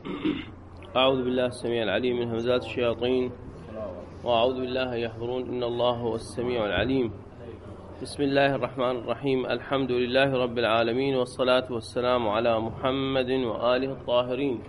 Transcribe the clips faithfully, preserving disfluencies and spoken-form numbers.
أعوذ بالله السميع العليم من همزات الشياطين وأعوذ بالله يحضرون إن الله هو السميع العليم. بسم الله الرحمن الرحيم. الحمد لله رب العالمين والصلاة والسلام على محمد وآله الطاهرين.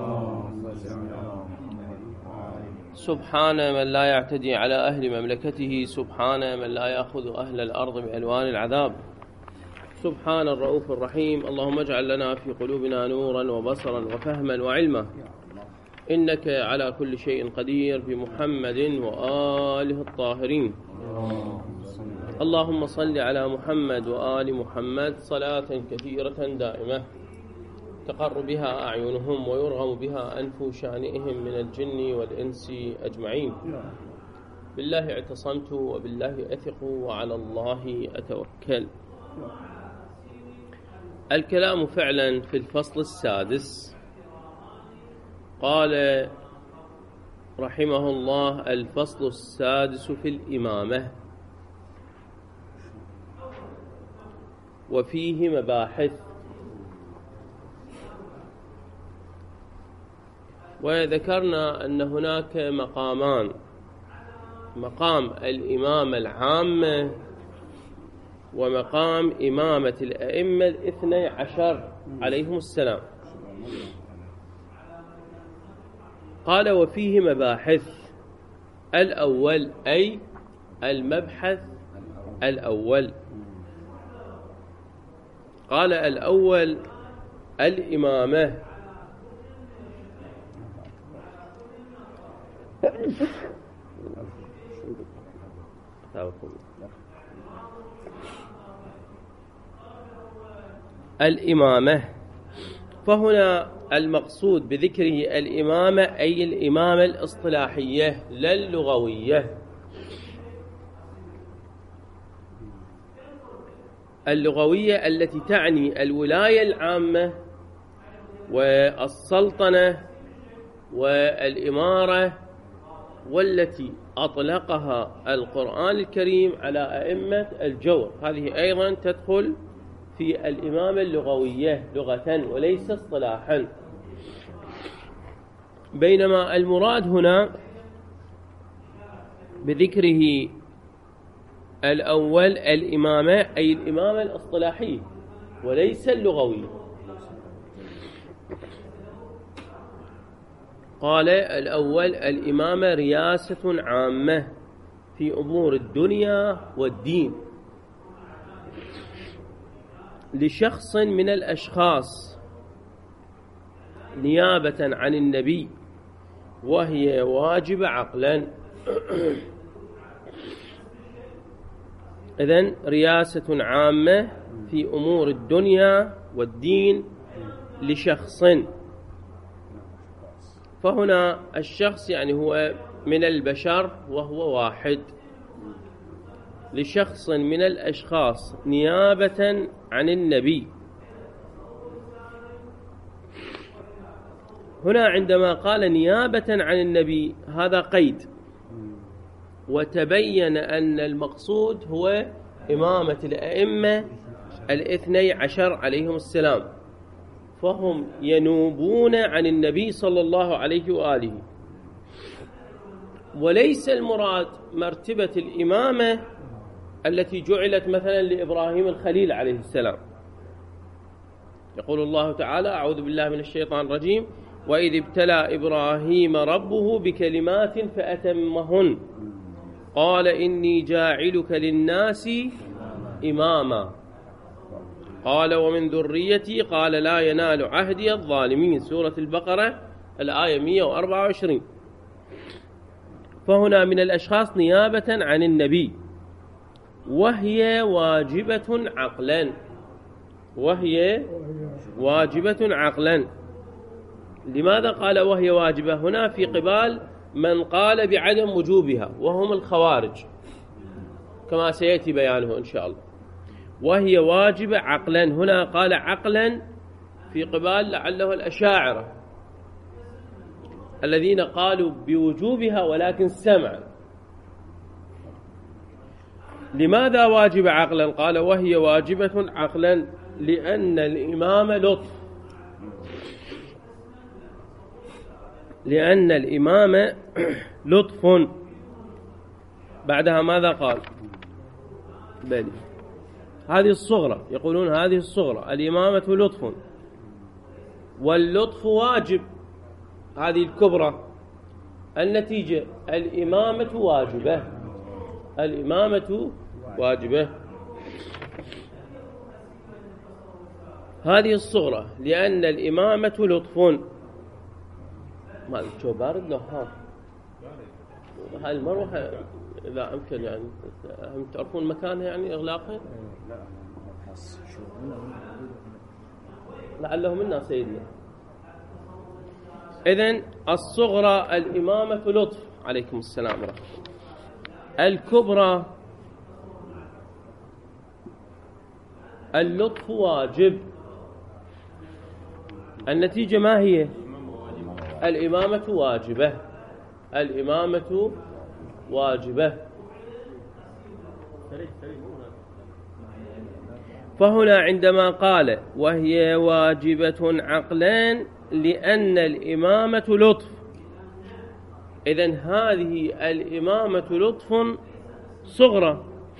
سبحان من لا يعتدي على أهل مملكته، سبحان من لا يأخذ أهل الأرض بألوان العذاب، سبحان الرؤوف الرحيم. اللهم اجعل لنا في قلوبنا نورا وبصرا وفهما وعلما، إنك على كل شيء قدير، بمحمد وآله الطاهرين. اللهم صل على محمد وآل محمد صلاة كثيرة دائمة تقر بها أعينهم ويرغم بها أنف شانئهم من الجن والإنس أجمعين. بالله اعتصمت وبالله أثق وعلى الله أتوكل. الكلام فعلا في الفصل السادس. قال رحمه الله: الفصل السادس في الإمامة، وفيه مباحث. وذكرنا أن هناك مقامان: مقام الإمامة العامة، ومقام إمامة الأئمة الاثني عشر عليهم السلام. قال: وفيه مباحث. الأول أي المبحث الأول. قال: الأول الإمامة. الإمامة، فهنا المقصود بذكره الإمامة أي الإمامة الاصطلاحية لا اللغوية. اللغوية التي تعني الولاية العامة والسلطنة والإمارة، والتي أطلقها القرآن الكريم على أئمة الجور. هذه أيضا تدخل في الإمامة اللغوية لغة وليس اصطلاحا. بينما المراد هنا بذكره الأول الإمامة أي الإمامة الاصطلاحية وليس اللغوية. قال: الأول الإمامة رياسة عامة في أمور الدنيا والدين لشخص من الأشخاص نيابة عن النبي، وهي واجبة عقلا. إذن رياسة عامة في أمور الدنيا والدين لشخص، فهنا الشخص يعني هو من البشر وهو واحد، لشخص من الأشخاص نيابة عن النبي. هنا عندما قال نيابة عن النبي هذا قيد، وتبين أن المقصود هو إمامة الأئمة الاثني عشر عليهم السلام، فهم ينوبون عن النبي صلى الله عليه وآله. وليس المراد مرتبة الإمامة التي جعلت مثلا لإبراهيم الخليل عليه السلام. يقول الله تعالى: أعوذ بالله من الشيطان الرجيم: وإذ ابتلى إبراهيم ربه بكلمات فأتمهن قال إني جاعلك للناس إماما قال ومن ذريتي قال لا ينال عهدي الظالمين. سورة البقرة الآية مئة وأربعة وعشرين. فهنا من الأشخاص نيابة عن النبي، وهي واجبة عقلا، وهي واجبة عقلا. لماذا قال وهي واجبة هنا في قبال من قال بعدم وجوبها، وهم الخوارج كما سيأتي بيانه إن شاء الله. وهي واجبة عقلا، هنا قال عقلا في قبال لعله الأشاعرة الذين قالوا بوجوبها ولكن سمعا. لماذا واجب عقلا؟ قال وهي واجبة عقلا لأن الإمام لطف، لأن الإمامة لطف. بعدها ماذا قال؟ بل هذه الصغرى، يقولون هذه الصغرى الإمامة لطف واللطف واجب. هذه الكبرى النتيجة الإمامة واجبة، الإمامة واجبة. هذه الصغرى لأن الإمامة لطف. ما شو بارد لو حار؟ هاي المروحة إذا أمكن يعني هم تعرفون مكانها يعني إغلاقها؟ لا لعله منا سيدنا. إذن الصغرى الإمامة لطف. عليكم السلام ورحمة الله. الكبرى اللطف واجب. النتيجة ما هي؟ الإمامة واجبة، الإمامة واجبة. فهنا عندما قال وهي واجبة عقلان لأن الإمامة لطف، إذن هذه الإمامة لطف صغرى.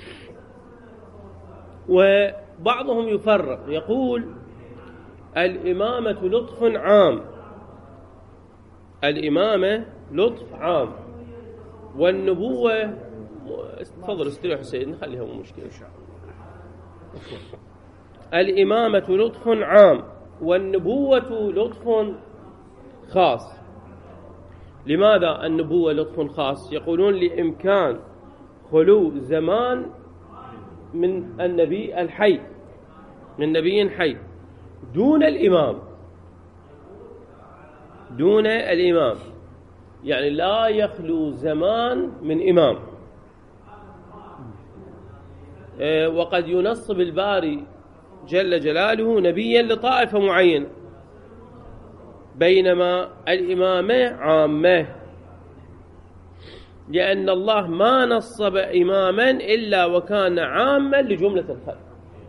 وبعضهم يفرق يقول الإمامة لطف عام، الإمامة لطف عام، والنبوة تفضل استريح سيدنا خليها مو مشكلة. الإمامة لطف عام والنبوة لطف خاص. لماذا النبوة لطف خاص؟ يقولون لإمكان خلو زمان من النبي الحي، من نبي حي دون الإمام، دون الإمام، يعني لا يخلو زمان من إمام. وقد ينصب الباري جل جلاله نبيا لطائفة معينة، بينما الإمامة عامة، لأن الله ما نصب إماما إلا وكان عاما لجملة الخلق.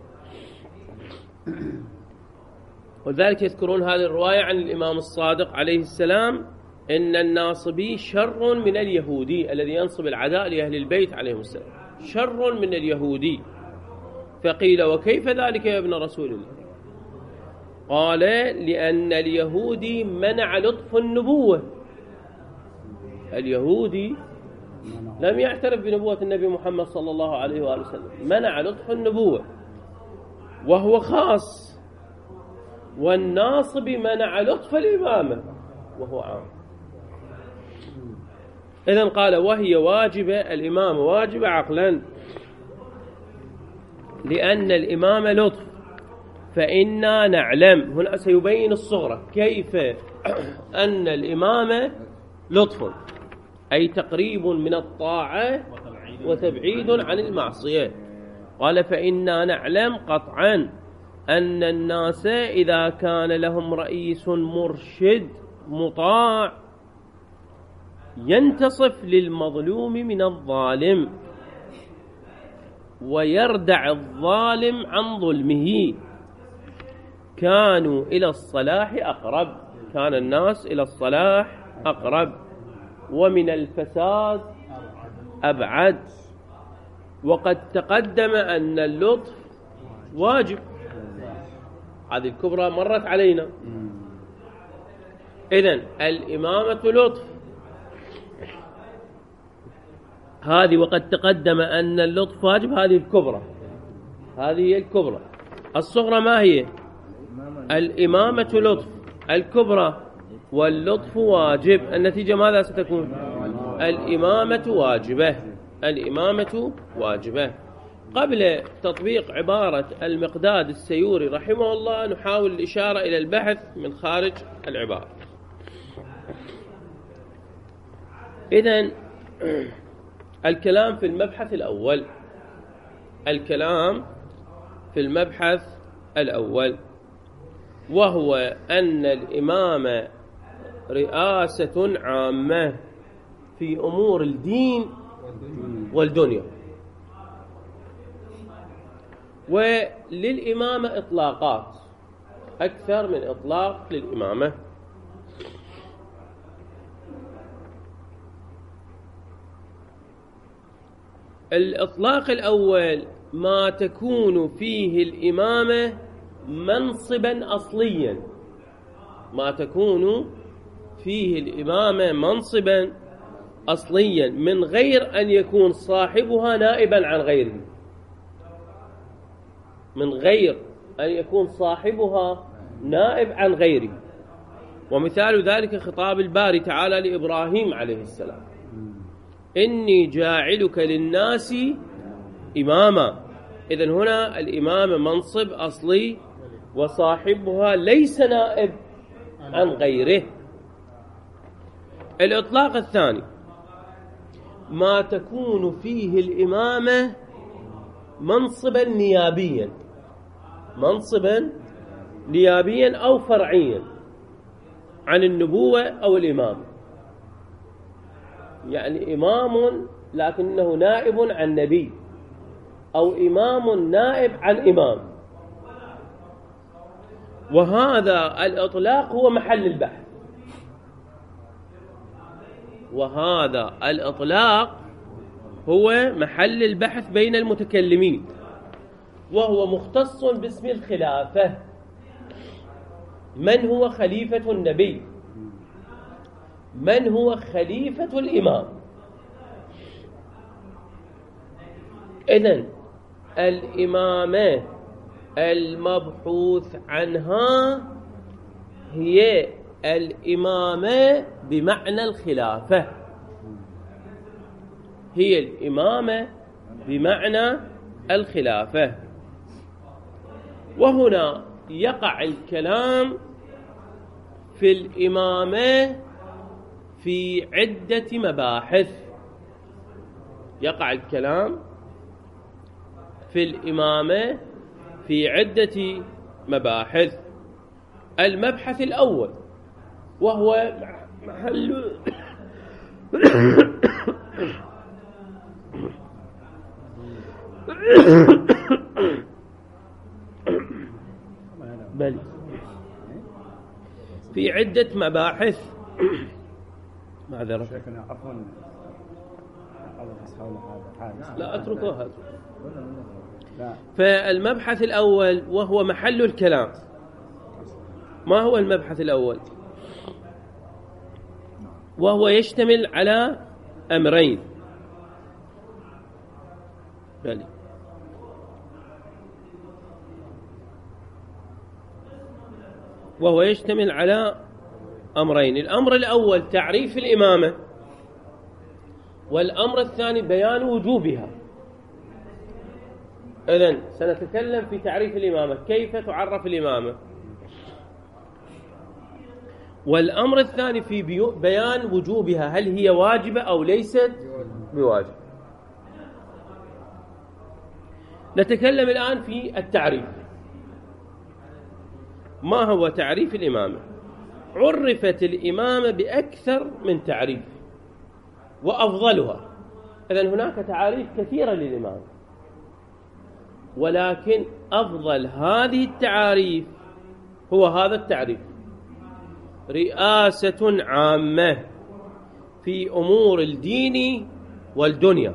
ولذلك يذكرون هذه الرواية عن الإمام الصادق عليه السلام إن الناصبي شر من اليهودي الذي ينصب العداء لأهل البيت عليهم السلام، شر من اليهودي. فقيل وكيف ذلك يا ابن رسول الله؟ قال لأن اليهودي منع لطف النبوة، اليهودي لم يعترف بنبوة النبي محمد صلى الله عليه وآله وسلم، منع لطف النبوة وهو خاص، والناصب منع لطف الإمامة وهو عام. إذن قال وهي واجبة، الإمامة واجبة عقلا لأن الإمامة لطف. فإنا نعلم، هنا سيبين الصغرى كيف أن الإمامة لطف، أي تقريب من الطاعة وتبعيد عن المعصية. قال فإنا نعلم قطعا أن الناس إذا كان لهم رئيس مرشد مطاع ينتصف للمظلوم من الظالم ويردع الظالم عن ظلمه كانوا إلى الصلاح أقرب، كان الناس إلى الصلاح أقرب ومن الفساد أبعد. وقد تقدم أن اللطف واجب، هذه الكبرى مرت علينا. إذن الإمامة لطف هذه، وقد تقدم أن اللطف واجب، هذه الكبرى، هذه هي الكبرى. الصغرى ما هي؟ الإمامة لطف، الكبرى واللطف واجب. النتيجة ماذا ستكون؟ الإمامة واجبة، الإمامة واجبة. قبل تطبيق عبارة المقداد السيوري رحمه الله نحاول الإشارة إلى البحث من خارج العبارة. إذن الكلام في المبحث الأول، الكلام في المبحث الأول وهو أن الإمامة رئاسة عامة في أمور الدين والدنيا. وللإمامة إطلاقات، أكثر من إطلاق للإمامة. الإطلاق الأول ما تكون فيه الإمامة منصبا أصليا، ما تكون فيه الإمامة منصبا أصليا من غير أن يكون صاحبها نائبا عن غيره، من غير أن يكون صاحبها نائب عن غيره. ومثال ذلك خطاب الباري تعالى لإبراهيم عليه السلام: إني جاعلك للناس إماما. إذن هنا الإمامة منصب أصلي وصاحبها ليس نائب عن غيره. الإطلاق الثاني ما تكون فيه الإمامة منصبا نيابيا، منصبا نيابيا أو فرعيا عن النبوة أو الإمام، يعني إمام لكنه نائب عن نبي، أو إمام نائب عن إمام. وهذا الإطلاق هو محل البحث، وهذا الإطلاق هو محل البحث بين المتكلمين، وهو مختص باسم الخلافة. من هو خليفة النبي؟ من هو خليفة الإمام؟ إذن الإمامة المبحوث عنها هي الإمامة بمعنى الخلافة، هي الإمامة بمعنى الخلافة. وهنا يقع الكلام في الإمامة في عدة مباحث، يقع الكلام في الإمامة في عدة مباحث. المبحث الأول وهو محل بل في عدة مباحث. معذرة، لا أتركه هذا. فالمبحث الأول وهو محل الكلام. ما هو المبحث الأول؟ وهو يشتمل على أمرين. بل وهو يشتمل على أمرين: الأمر الأول تعريف الإمامة، والأمر الثاني بيان وجوبها. إذن سنتكلم في تعريف الإمامة، كيف تعرف الإمامة، والأمر الثاني في بيان وجوبها، هل هي واجبة أو ليست بواجب. نتكلم الآن في التعريف. ما هو تعريف الإمامة؟ عرفت الإمامة بأكثر من تعريف وأفضلها. إذن هناك تعاريف كثيرة للإمامة، ولكن أفضل هذه التعاريف هو هذا التعريف: رئاسة عامة في أمور الدين والدنيا.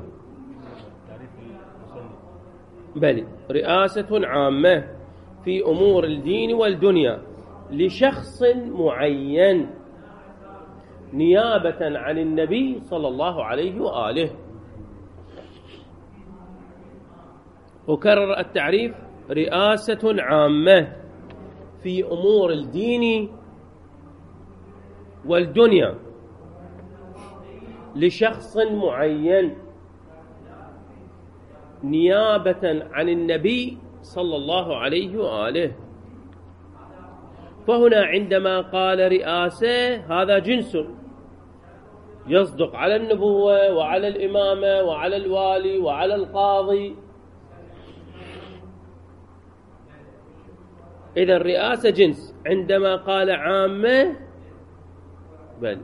بل رئاسة عامة في أمور الدين والدنيا لشخص معين نيابة عن النبي صلى الله عليه وآله. وكرر التعريف: رئاسة عامة في أمور الدين والدنيا لشخص معين نيابة عن النبي صلى الله عليه وآله. فهنا عندما قال رئاسة، هذا جنس يصدق على النبوة وعلى الإمامة وعلى الوالي وعلى القاضي. إذا الرئاسة جنس. عندما قال عامة، بل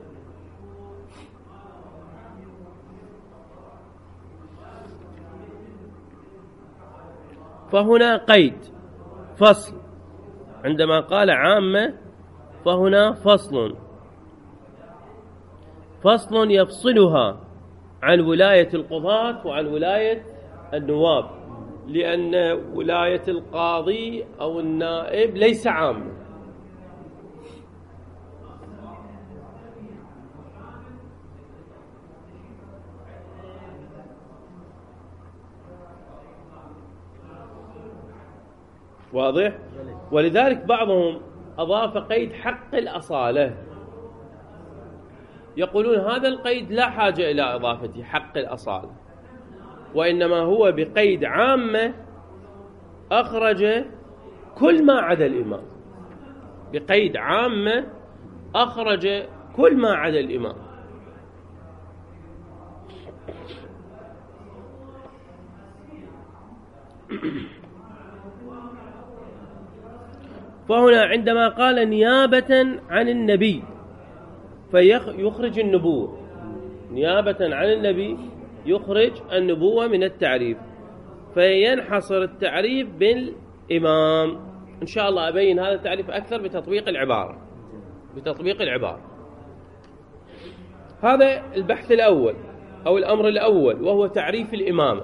فهنا قيد فصل. عندما قال عامة فهنا فصل، فصل يفصلها عن ولاية القضاة وعن ولاية النواب، لأن ولاية القاضي أو النائب ليس عام. واضح؟ ولذلك بعضهم أضاف قيد حق الأصالة، يقولون هذا القيد لا حاجة إلى إضافة حق الأصالة، وإنما هو بقيد عامة أخرج كل ما عدا الإمام، بقيد عامة أخرج كل ما عدا الإمام. فهنا عندما قال نيابة عن النبي فيخرج النبوة، نيابة عن النبي يخرج النبوة من التعريف، فينحصر التعريف بالإمام. إن شاء الله أبين هذا التعريف أكثر بتطبيق العبارة، بتطبيق العبارة. هذا البحث الأول أو الأمر الأول، وهو تعريف الإمامة.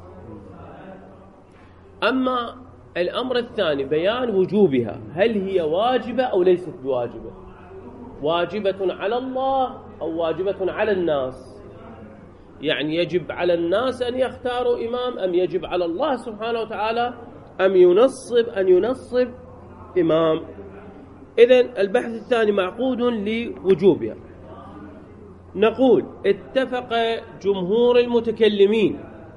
أما الأمر الثاني بيان وجوبها، هل هي واجبة أو ليست بواجبة؟ واجبة على الله أو واجبة على الناس؟ يعني يجب على الناس أن يختاروا إمام، أم يجب على الله سبحانه وتعالى أم ينصب أن ينصب إمام؟ إذن البحث الثاني معقود لوجوبها. نقول اتفق جمهور المتكلمين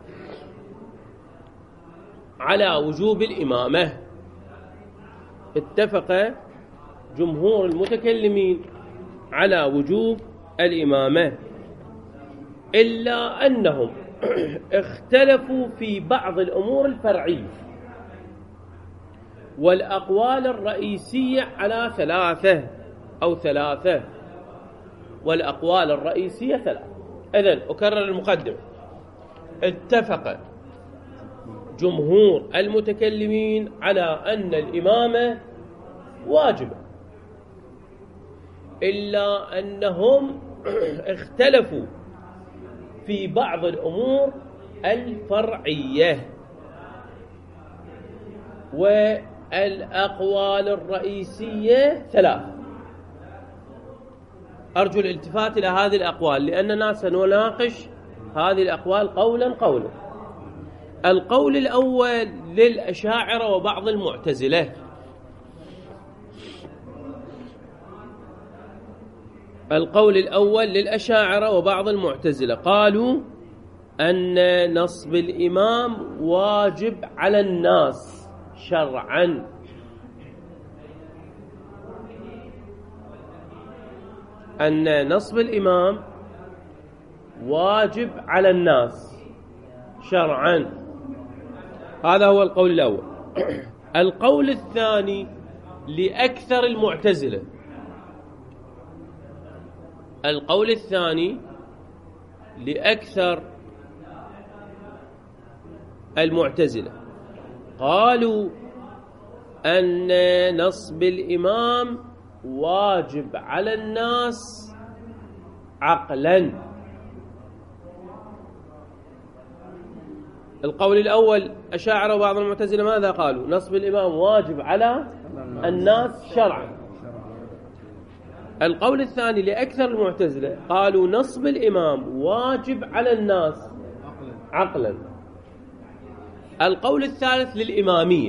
على وجوب الإمامة، اتفق جمهور المتكلمين على وجوب الإمامة، إلا أنهم اختلفوا في بعض الأمور الفرعية، والأقوال الرئيسية على ثلاثة أو ثلاثة، والأقوال الرئيسية ثلاثة. إذن أكرر المقدمة: اتفق جمهور المتكلمين على أن الإمامة واجبة، إلا أنهم اختلفوا في بعض الأمور الفرعية، والأقوال الرئيسية ثلاث. أرجو الالتفات إلى هذه الأقوال، لأننا سنناقش هذه الأقوال قولا قولا. القول الأول للأشاعرة وبعض المعتزلة، القول الأول للأشاعرة وبعض المعتزلة قالوا أن نصب الإمام واجب على الناس شرعا، أن نصب الإمام واجب على الناس شرعا. هذا هو القول الأول. القول الثاني لأكثر المعتزلة، القول الثاني لأكثر المعتزلة قالوا أن نصب الإمام واجب على الناس عقلا. القول الأول أشاعرة وبعض المعتزلة ماذا قالوا؟ نصب الإمام واجب على الناس شرعا. القول الثاني لأكثر المعتزلة قالوا نصب الإمام واجب على الناس عقلا. القول الثالث للإمامية،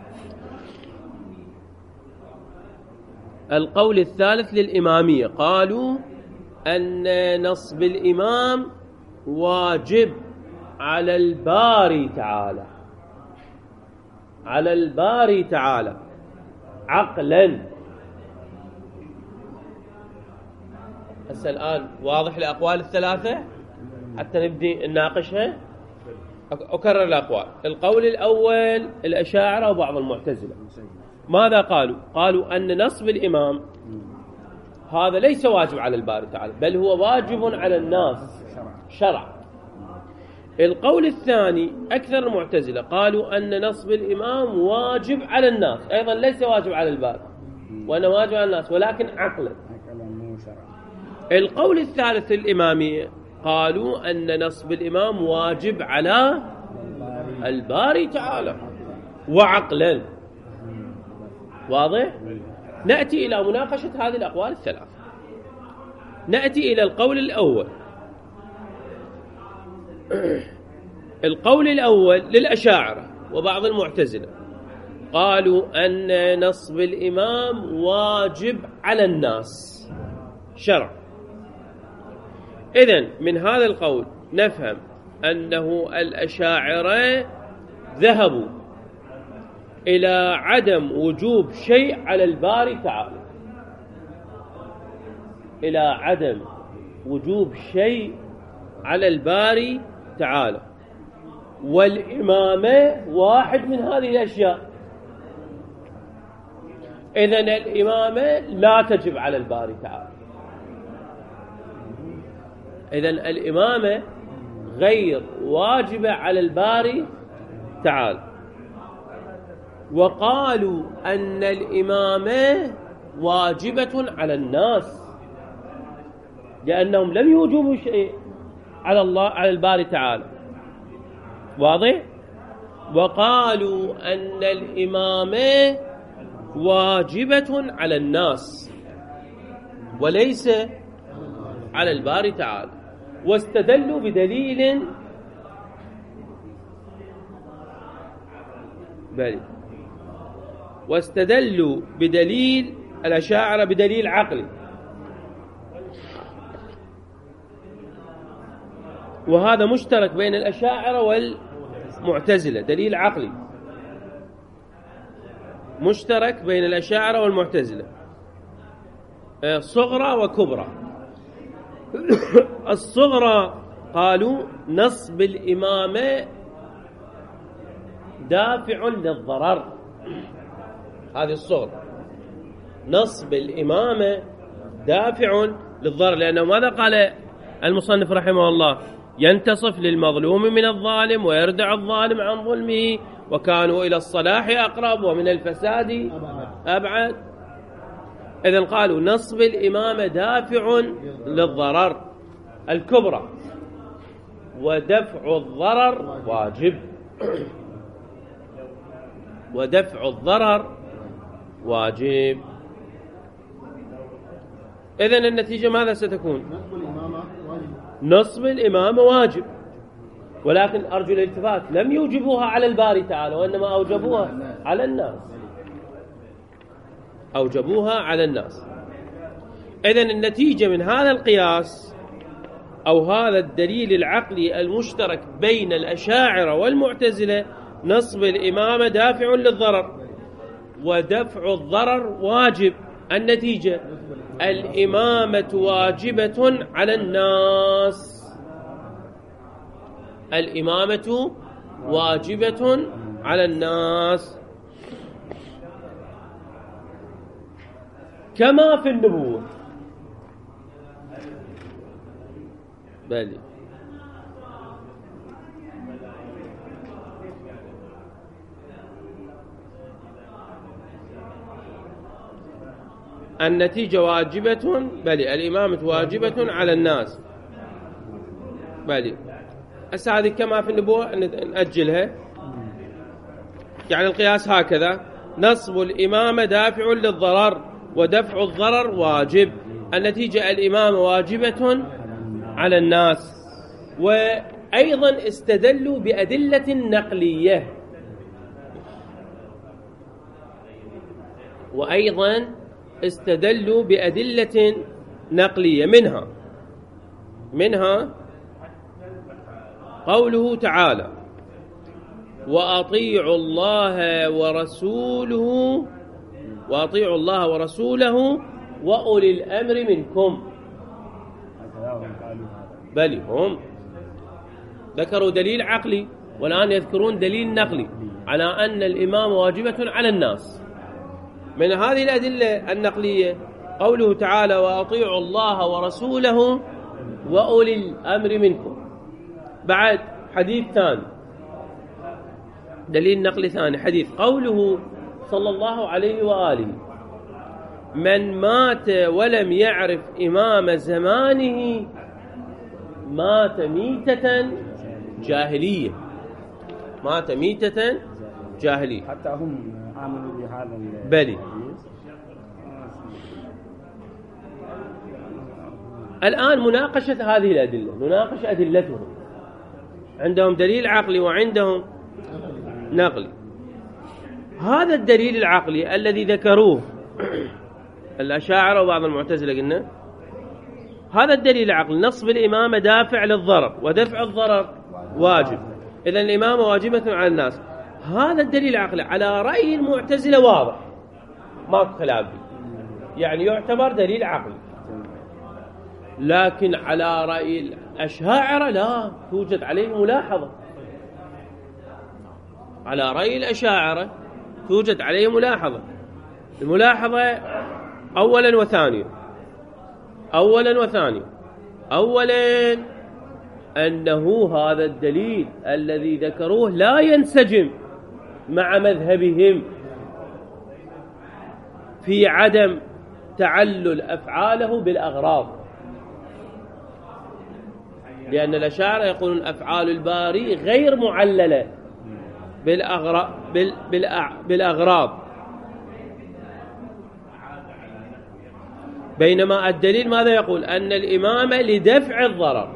القول الثالث للإمامية قالوا أن نصب الإمام واجب على الباري تعالى، على الباري تعالى عقلا. هسه الآن واضح الأقوال الثلاثة حتى نبدي نناقشها. أكرر الأقوال. القول الأول الأشاعرة وبعض المعتزلة ماذا قالوا؟ قالوا أن نصب الإمام هذا ليس واجب على الباري تعالى، بل هو واجب على الناس شرع. القول الثاني أكثر المعتزلة قالوا أن نصب الإمام واجب على الناس، أيضا ليس واجب على الباري وأنه واجب على الناس ولكن عقلا. القول الثالث الإمامية قالوا أن نصب الإمام واجب على الباري تعالى وعقلا. واضح؟ نأتي إلى مناقشة هذه الأقوال الثلاث. نأتي إلى القول الأول. القول الأول للأشاعرة وبعض المعتزلة، قالوا أن نصب الإمام واجب على الناس شرع. إذن من هذا القول نفهم أنه الأشاعرة ذهبوا إلى عدم وجوب شيء على الباري تعالى، إلى عدم وجوب شيء على الباري تعالى، والإمامة واحد من هذه الأشياء. إذن الإمامة لا تجب على الباري تعالى. إذن الإمامة غير واجبة على الباري تعالى. وقالوا أن الإمامة واجبة على الناس لأنهم لم يوجبوا شيء على الله على الباري تعالى. واضح؟ وقالوا أن الإمامة واجبة على الناس وليس على الباري تعالى، واستدلوا بدليل بل واستدلوا بدليل الأشاعرة بدليل عقلي، وهذا مشترك بين الأشاعرة والمعتزلة. دليل عقلي مشترك بين الأشاعرة والمعتزلة، صغرى وكبرى. الصغرى قالوا نصب الإمامة دافع للضرر. هذه الصغرى، نصب الإمامة دافع للضرر، لأنه ماذا قال المصنف رحمه الله؟ ينتصف للمظلوم من الظالم ويردع الظالم عن ظلمه، وكانوا إلى الصلاح أقرب ومن الفساد أبعد. إذن قالوا نصب الإمامة دافع للضرر الكبرى، ودفع الضرر واجب. ودفع الضرر واجب. إذن النتيجة ماذا ستكون؟ نصب الإمامة واجب، ولكن أرجو الالتفات، لم يوجبوها على الباري تعالى وإنما أوجبوها على الناس. أوجبوها على الناس. إذن النتيجة من هذا القياس أو هذا الدليل العقلي المشترك بين الأشاعرة والمعتزلة، نصب الإمامة دافع للضرر ودفع الضرر واجب. النتيجة الإمامة واجبة على الناس. الإمامة واجبة على الناس كما في النبوة. بلي النتيجة واجبة، بلي الإمامة واجبة على الناس. بلي هسه هذه كما في النبوة نأجلها، يعني القياس هكذا: نصب الإمامة دافع للضرر ودفع الضرر واجب. النتيجة الإمامة واجبة على الناس. وأيضا استدلوا بأدلة نقلية، وأيضا استدلوا بأدلة نقلية منها منها قوله تعالى: وأطيعوا الله ورسوله وأطيعوا الله ورسوله وأولي الأمر منكم. بل هم ذكروا دليل عقلي والآن يذكرون دليل نقلي على أن الإمام واجبة على الناس. من هذه الأدلة النقلية قوله تعالى: وأطيعوا الله ورسوله وأولي الأمر منكم. بعد حديث ثاني، دليل نقلي ثاني، حديث قوله صلى الله عليه وآله: من مات ولم يعرف إمام زمانه مات ميتة جاهلية، مات ميتة جاهلية. حتى هم عملوا بهذا بلي. الآن مناقشة هذه الأدلة، نناقش أدلتهم. عندهم دليل عقلي وعندهم نقلي. هذا الدليل العقلي الذي ذكروه الأشاعرة وبعض المعتزلة قلنا، هذا الدليل العقلي نصب الإمامة دافع للضرر ودفع الضرر واجب، إذن الإمامة واجبة على الناس. هذا الدليل العقلي على رأي المعتزلة واضح، ماكو خلاف، يعني يعتبر دليل عقلي. لكن على رأي الأشاعرة لا توجد عليه ملاحظة. على رأي الأشاعرة توجد عليه ملاحظة. الملاحظة أولا وثانيا، أولا وثانيا أولا أنه هذا الدليل الذي ذكروه لا ينسجم مع مذهبهم في عدم تعلل أفعاله بالأغراض، لأن الأشاعرة يقولون أفعال الباري غير معللة بالأغراض، بينما الدليل ماذا يقول؟ أن الإمامة لدفع الضرر.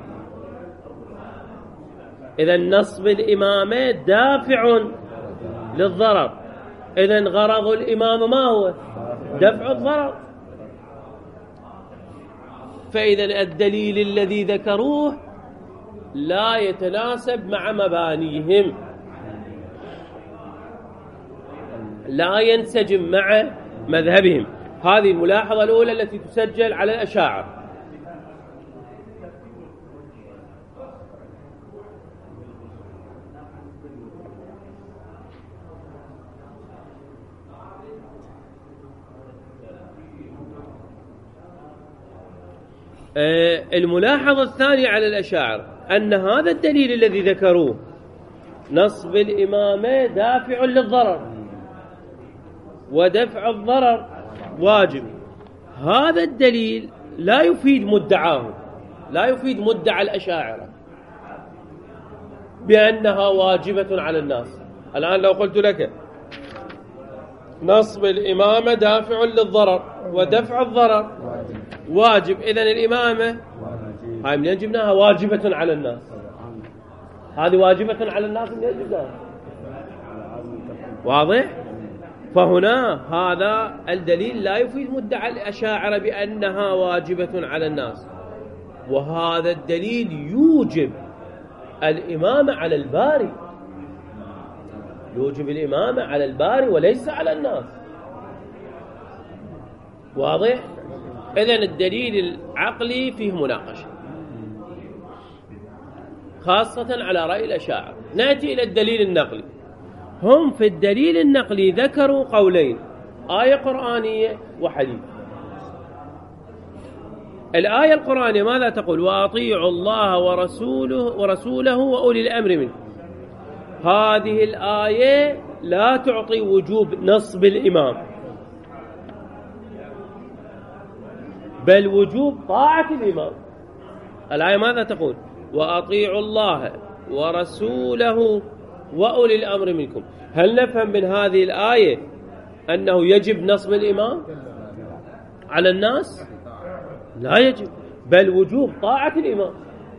إذن نصب الإمامة دافع للضرر، إذن غرض الإمامة ما هو؟ دفع الضرر. فإذن الدليل الذي ذكروه لا يتناسب مع مبانيهم، لا ينسجم مع مذهبهم. هذه الملاحظة الأولى التي تسجل على الأشاعرة. الملاحظة الثانية على الأشاعرة أن هذا الدليل الذي ذكروه نصب الإمامة دافع للضرر ودفع الضرر واجب، هذا الدليل لا يفيد مدعاه، لا يفيد مدعى الأشاعرة بأنها واجبة على الناس. الآن لو قلت لك نصب الإمامة دافع للضرر ودفع الضرر واجب، إذن الإمامة هاي منين جبناها واجبة على الناس؟ هذه واجبة على الناس منين جبناها؟ واضح؟ فهنا هذا الدليل لا يفيد مدعى الأشاعرة بأنها واجبة على الناس، وهذا الدليل يوجب الإمامة على الباري، يوجب الإمامة على الباري وليس على الناس. واضح؟ إذن الدليل العقلي فيه مناقشة خاصة على رأي الأشاعرة. نأتي إلى الدليل النقلي. هم في الدليل النقلي ذكروا قولين، آية قرآنية وحديث. الآية القرآنية ماذا تقول؟ وأطيعوا الله ورسوله ورسوله وأولي الأمر منه. هذه الآية لا تعطي وجوب نصب الإمام، بل وجوب طاعة الإمام. الآية ماذا تقول؟ وأطيعوا الله ورسوله وأولي الأمر منكم. هل نفهم من هذه الآية أنه يجب نصب الإمام على الناس؟ لا يجب، بل وجوب طاعة الإمام،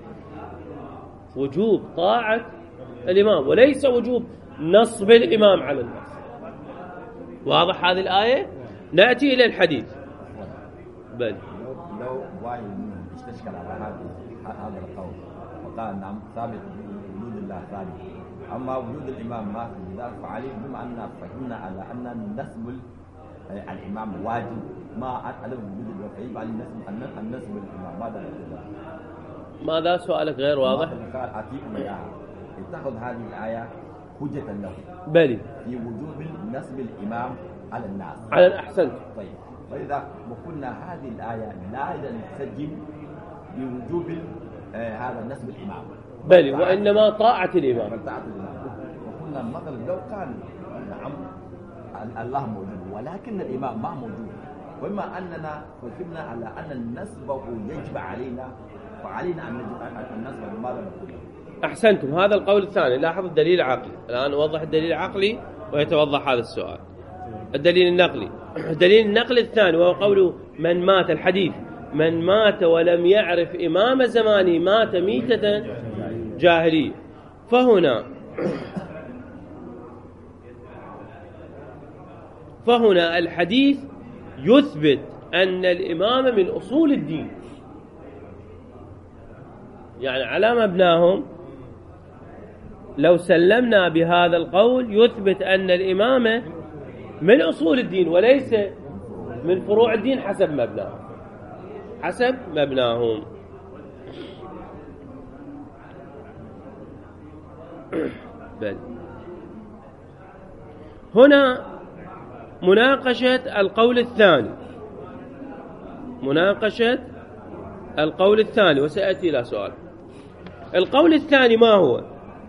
وجوب طاعة الإمام وليس وجوب نصب الإمام على الناس. واضح هذه الآية؟ نأتي إلى الحديث. بل لو واحد منهم استشكل على هذا القول وقال نعم ثابت وجود الله ثابت، أما وجود الإمام ما في ذلك فعليه، بما أن فهمنا على أن نسب الإمام واجب ما عدم وجود الإمام، فيجب عليه أن نسب الإمام. ماذا نقول؟ ماذا سؤالك غير واضح؟ قال أتيكم إياها، اتخذ هذه الآية حجة له بلي في وجوب نسب الإمام على الناس. على الأحسن. طيب، فإذا وقلنا هذه الآية لا تنسجم بوجوب آه هذا نسب الإمام، بل وإنما طاعة الإمام. طاعة الإمام. وقلنا مثلا لو كان نعم الله موجود ولكن الإمام ما موجود، وبما أننا حكمنا على أن نسبه يجب علينا فعلينا أن نسبه. ماذا نقول؟ أحسنتم. هذا القول الثاني. لاحظ الدليل العقلي. الآن أوضح الدليل العقلي ويتوضح هذا السؤال. الدليل النقلي. الدليل النقلي الثاني وهو قوله من مات، الحديث من مات ولم يعرف إمام زمانه مات ميتة جاهلية. فهنا فهنا الحديث يثبت أن الإمامة من أصول الدين، يعني على مبناهم لو سلمنا بهذا القول يثبت أن الإمامة من أصول الدين وليس من فروع الدين حسب مبناهم حسب مبناهم. بل هنا مناقشة القول الثاني مناقشة القول الثاني وسأتي إلى سؤال. القول الثاني ما هو؟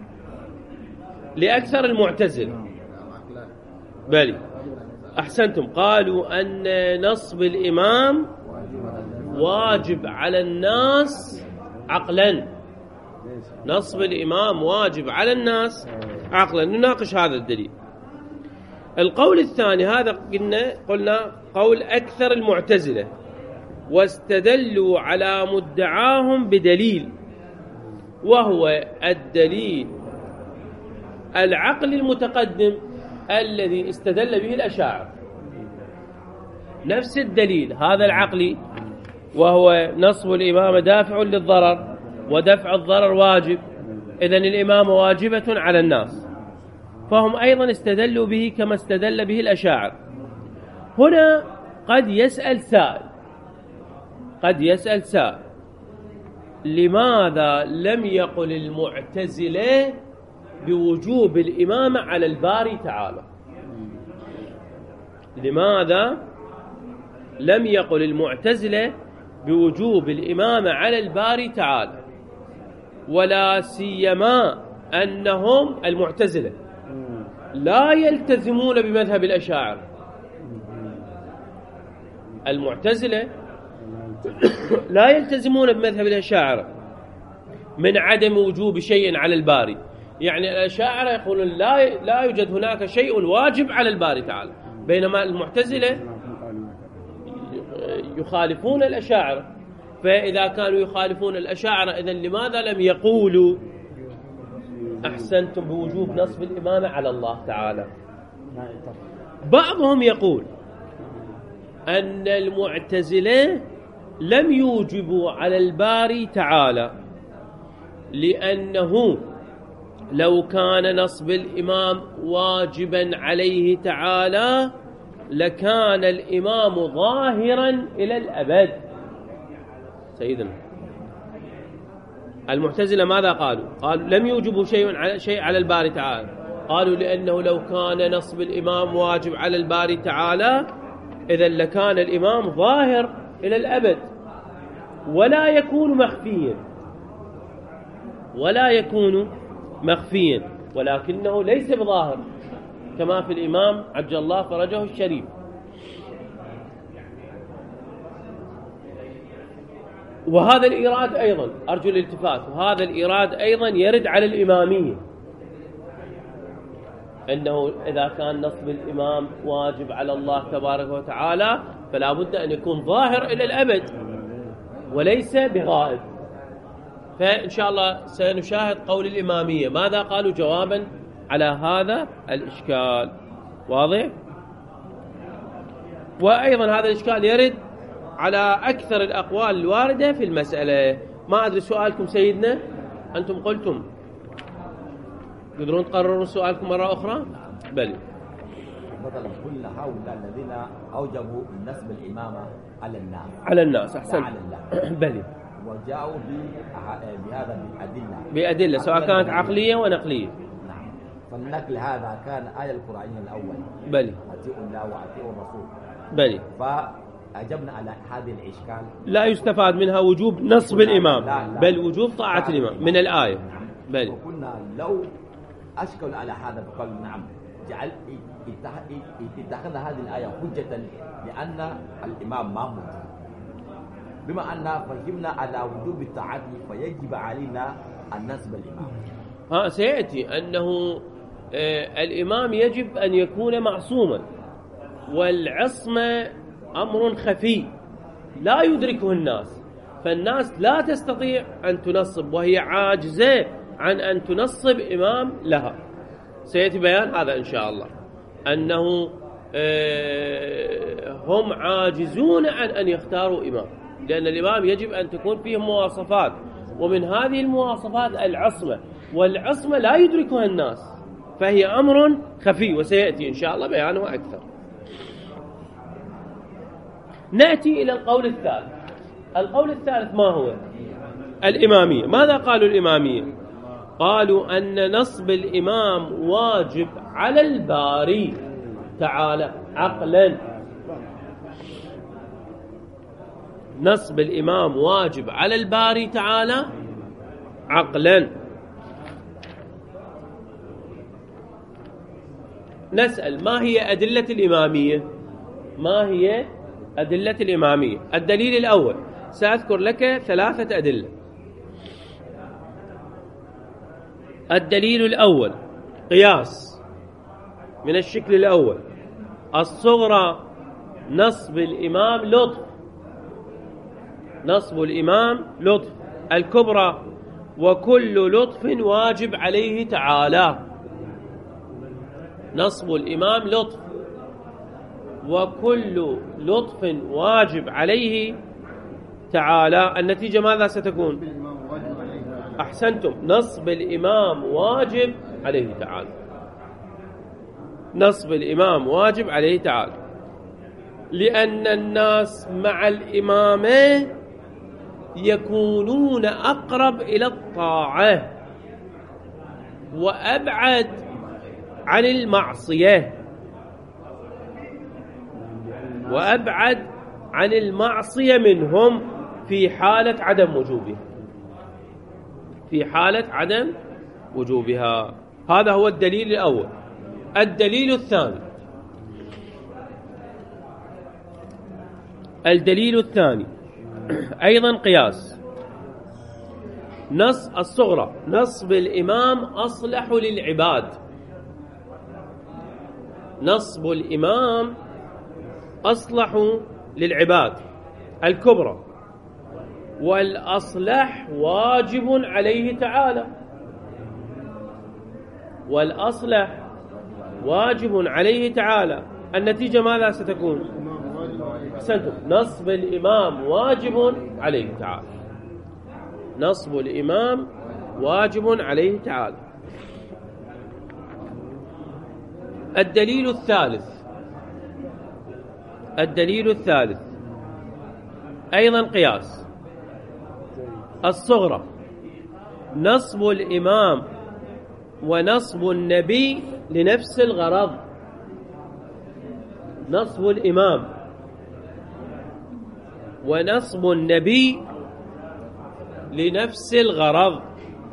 لأكثر المعتزلة بل أحسنتم قالوا أن نصب الإمام واجب على الناس عقلا. نصب الإمام واجب على الناس عقلا. نناقش هذا الدليل. القول الثاني هذا قلنا قلنا قول أكثر المعتزلة، واستدلوا على مدعاهم بدليل وهو الدليل العقل المتقدم الذي استدل به الأشاعرة. نفس الدليل هذا العقلي وهو نصب الإمام دافع للضرر ودفع الضرر واجب، إذن الإمامة واجبة على الناس، فهم أيضا استدلوا به كما استدل به الأشاعرة. هنا قد يسأل سائل قد يسأل سائل لماذا لم يقل المعتزلة بوجوب الإمامة على الباري تعالى؟ لماذا لم يقل المعتزلة بوجوب الإمامة على الباري تعالى، ولا سيما أنهم المعتزلة لا يلتزمون بمذهب الأشاعرة؟ المعتزلة لا يلتزمون بمذهب الأشاعرة من عدم وجوب شيء على الباري. يعني الأشاعرة يقولون لا لا يوجد هناك شيء واجب على الباري تعالى، بينما المعتزلة يخالفون الأشاعرة. فإذا كانوا يخالفون الأشاعرة إذن لماذا لم يقولوا أحسنتم بوجوب نصب الإمامة على الله تعالى؟ بعضهم يقول أن المعتزلة لم يوجبوا على الباري تعالى لأنه لو كان نصب الإمام واجبا عليه تعالى لكان الإمام ظاهرا إلى الأبد. سيدنا المعتزلة ماذا قالوا؟ قالوا لم يوجبوا شيء على شيء على الباري تعالى، قالوا لأنه لو كان نصب الإمام واجب على الباري تعالى إذا لكان الإمام ظاهر إلى الأبد ولا يكون مخفيا ولا يكون مخفيا ولكنه ليس بظاهر كما في الإمام عجل الله فرجه الشريف. وهذا الإيراد أيضا أرجو الالتفات، وهذا الإيراد أيضا يرد على الإمامية، أنه إذا كان نصب الإمام واجب على الله تبارك وتعالى فلا بد أن يكون ظاهر إلى الأبد وليس بغائب. فإن شاء الله سنشاهد قول الإمامية ماذا قالوا جوابا على هذا الإشكال. واضح؟ وأيضا هذا الإشكال يرد على أكثر الأقوال الواردة في المسألة. ما أدري سؤالكم سيدنا، أنتم قلتم تقدرون تقررون سؤالكم مرة أخرى؟ بل مثلا كل هؤلاء الذين أوجبوا نسب الإمامة على الناس على الناس أحسن بل وجاءوا بهذا بالأدلة بأدلة سواء كانت عقلية ونقلية. نعم. فالنقل هذا كان آية القرآن الأول بل أطيعوا الله وأطيعوا الرسول بل فأجبنا على هذه الإشكال لا يستفاد منها وجوب نصب الإمام لا لا بل وجوب طاعة لا الإمام من الآية. نعم. بل وقلنا لو أشكل على هذا فقالوا نعم جعل اتخذ هذه الآية حجة لأن الإمام ما موجود، بما أن فهمنا على وجوب الطاعة فيجب علينا أن نسب الإمام. ها سيأتي أنه آه الإمام يجب أن يكون معصوما، والعصمة أمر خفي لا يدركه الناس، فالناس لا تستطيع أن تنصب وهي عاجزة عن أن تنصب إمام لها. سيأتي بيان هذا إن شاء الله، أنه هم عاجزون عن أن يختاروا إمام، لأن الإمام يجب أن تكون فيه مواصفات، ومن هذه المواصفات العصمة، والعصمة لا يدركها الناس، فهي أمر خفي، وسيأتي إن شاء الله بيانه أكثر. نأتي إلى القول الثالث. القول الثالث ما هو؟ الإمامية. ماذا قالوا الإمامية؟ قالوا أن نصب الإمام واجب على الباري تعالى عقلا. نصب الإمام واجب على الباري تعالى عقلا. نسأل ما هي أدلة الإمامية؟ ما هي أدلة الإمامية؟ الدليل الأول، سأذكر لك ثلاثة أدلة. الدليل الأول قياس من الشكل الأول: الصغرى نصب الإمام لطف، نصب الإمام لطف. الكبرى وكل لطف واجب عليه تعالى، نصب الإمام لطف وكل لطف واجب عليه تعالى. النتيجة ماذا ستكون؟ أحسنتم، نصب الإمام واجب عليه تعالى، نصب الإمام واجب عليه تعالى، لأن الناس مع الإمامة يكونون أقرب إلى الطاعة وأبعد عن المعصية، وأبعد عن المعصية منهم في حالة عدم وجوبها، في حالة عدم وجوبها. هذا هو الدليل الأول. الدليل الثاني، الدليل الثاني أيضا قياس. نص الصغرى نصب الإمام أصلح للعباد، نصب الإمام أصلح للعباد. الكبرى والأصلح واجب عليه تعالى، والأصلح واجب عليه تعالى. النتيجة ماذا ستكون؟ أحسنتم، نصب الإمام واجب عليه تعالى، نصب الإمام واجب عليه تعالى. الدليل الثالث، الدليل الثالث أيضا قياس. الصغرى نصب الإمام ونصب النبي لنفس الغرض، نصب الإمام ونصب النبي لنفس الغرض.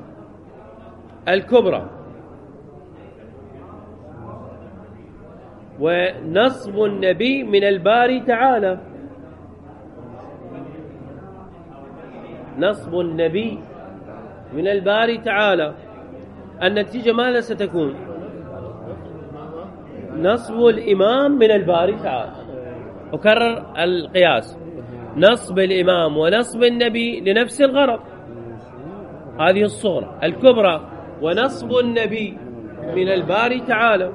الكبرى ونصب النبي من الباري تعالى، نصب النبي من الباري تعالى. النتيجة ماذا ستكون؟ نصب الإمام من الباري تعالى. أكرر القياس: نصب الإمام ونصب النبي لنفس الغرض، هذه الصغرى. الكبرى ونصب النبي من الباري تعالى.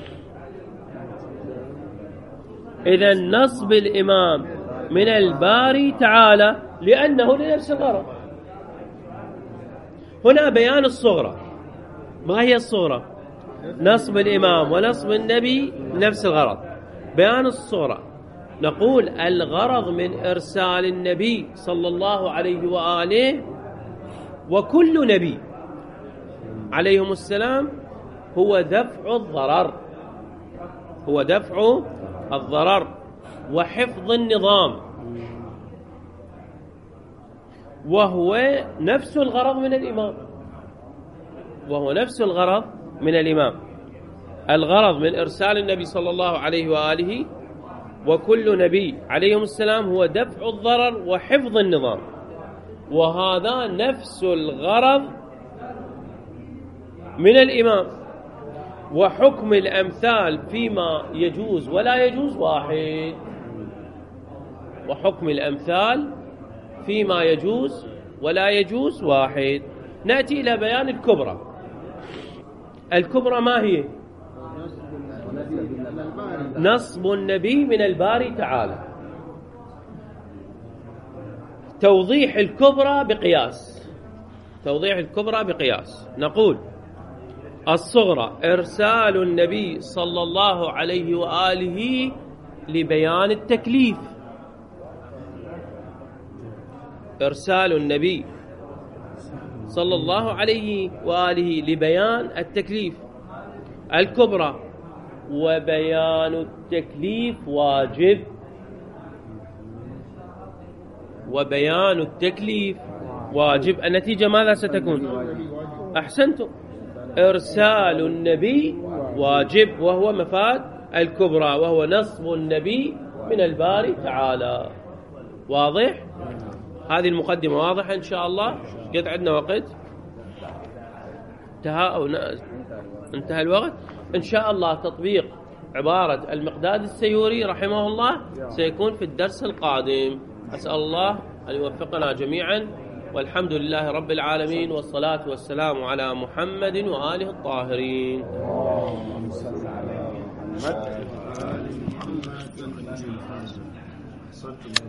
إذن نصب الإمام من الباري تعالى لأنه لنفس الغرض. هنا بيان الصغرى. ما هي الصغرى؟ نصب الإمام ونصب النبي نفس الغرض. بيان الصغرى، نقول الغرض من إرسال النبي صلى الله عليه وآله وكل نبي عليهم السلام هو دفع الضرر، هو دفع الضرر وحفظ النظام، وهو نفس الغرض من الإمام، وهو نفس الغرض من الإمام. الغرض من إرسال النبي صلى الله عليه وآله وكل نبي عليهم السلام هو دفع الضرر وحفظ النظام، وهذا نفس الغرض من الإمام. وحكم الأمثال فيما يجوز ولا يجوز واحد، وحكم الأمثال فيما يجوز ولا يجوز واحد. نأتي إلى بيان الكبرى. الكبرى ما هي؟ نصب النبي من الباري تعالى. توضيح الكبرى بقياس، توضيح الكبرى بقياس. نقول الصغرى إرسال النبي صلى الله عليه وآله لبيان التكليف، إرسال النبي صلى الله عليه وآله لبيان التكليف. الكبرى وبيان التكليف واجب، وبيان التكليف واجب. النتيجة ماذا ستكون؟ أحسنتم، إرسال النبي واجب، وهو مفاد الكبرى، وهو نصب النبي من الباري تعالى. واضح؟ هذه المقدمة واضحة إن شاء الله. قد عندنا وقت؟ انتهى أو انتهى الوقت؟ إن شاء الله تطبيق عبارة المقداد السيوري رحمه الله سيكون في الدرس القادم. أسأل الله أن يوفقنا جميعا، والحمد لله رب العالمين، والصلاة والسلام على محمد وآله الطاهرين. اللهم صل على محمد.